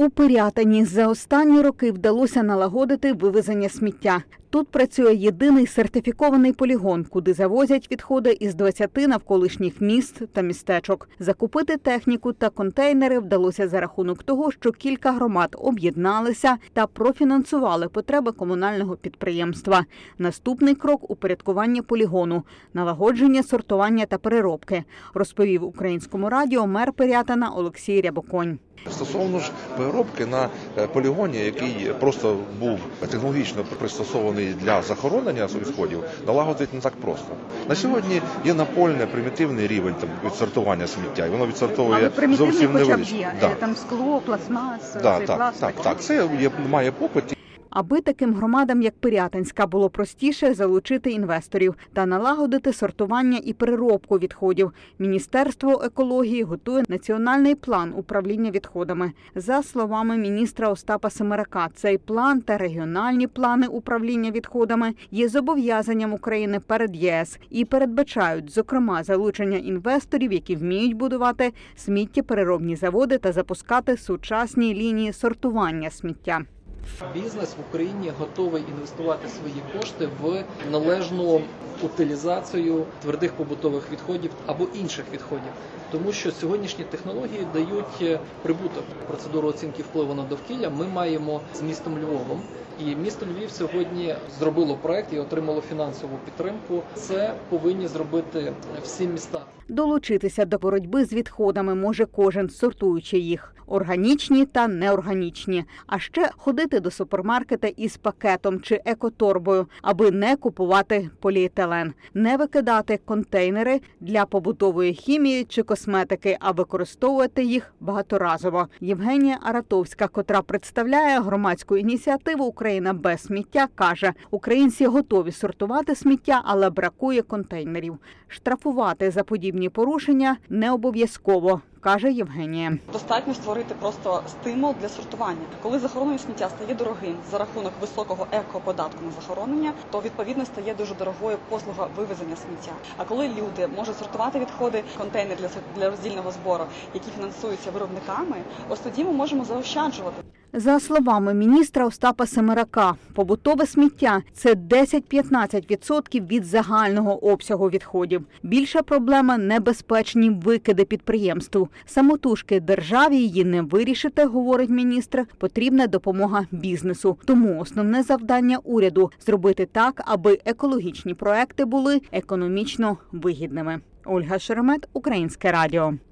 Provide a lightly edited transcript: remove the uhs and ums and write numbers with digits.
У Пирятині за останні роки вдалося налагодити вивезення сміття. Тут працює єдиний сертифікований полігон, куди завозять відходи із 20 навколишніх міст та містечок. Закупити техніку та контейнери вдалося за рахунок того, що кілька громад об'єдналися та профінансували потреби комунального підприємства. Наступний крок – упорядкування полігону, налагодження сортування та переробки, розповів Українському радіо мер Пирятина Олексій Рябоконь. Стосовно ж переробки на полігоні, який просто був технологічно пристосований для захоронення відходів, налагодити не так просто. На сьогодні є напольний, примітивний рівень відсортування сміття, і воно відсортовує зовсім невеличко. Там скло, пластмас, пластик. Так, це має попит. Аби таким громадам, як Пирятинська, було простіше залучити інвесторів та налагодити сортування і переробку відходів, Міністерство екології готує національний план управління відходами. За словами міністра Остапа Семерака, цей план та регіональні плани управління відходами є зобов'язанням України перед ЄС і передбачають, зокрема, залучення інвесторів, які вміють будувати сміттєпереробні заводи та запускати сучасні лінії сортування сміття. Бізнес в Україні готовий інвестувати свої кошти в належну утилізацію твердих побутових відходів або інших відходів. Тому що сьогоднішні технології дають прибуток. Процедуру оцінки впливу на довкілля ми маємо з містом Львовом. І місто Львів сьогодні зробило проект і отримало фінансову підтримку. Це повинні зробити всі міста. Долучитися до боротьби з відходами може кожен, сортуючи їх – органічні та неорганічні. А ще ходити до супермаркета із пакетом чи екоторбою, аби не купувати поліетилен, не викидати контейнери для побутової хімії чи косметики, а використовувати їх багаторазово. Євгенія Аратовська, котра представляє громадську ініціативу «Україна без сміття», каже, українці готові сортувати сміття, але бракує контейнерів. Штрафувати за подібні порушення не обов'язково, каже Євгенія. Достатньо створити просто стимул для сортування. Коли захоронення сміття стає дорогим за рахунок високого екоподатку на захоронення, то відповідно стає дуже дорогою послуга вивезення сміття. А коли люди можуть сортувати відходи, контейнер для роздільного збору, які фінансуються виробниками, ось тоді ми можемо заощаджувати. За словами міністра Остапа Семерака, побутове сміття – це 10-15% від загального обсягу відходів. Більша проблема – небезпечні викиди підприємств. Самотужки державі її не вирішити, говорить міністр, потрібна допомога бізнесу. Тому основне завдання уряду – зробити так, аби екологічні проекти були економічно вигідними. Ольга Шеремет, Українське радіо.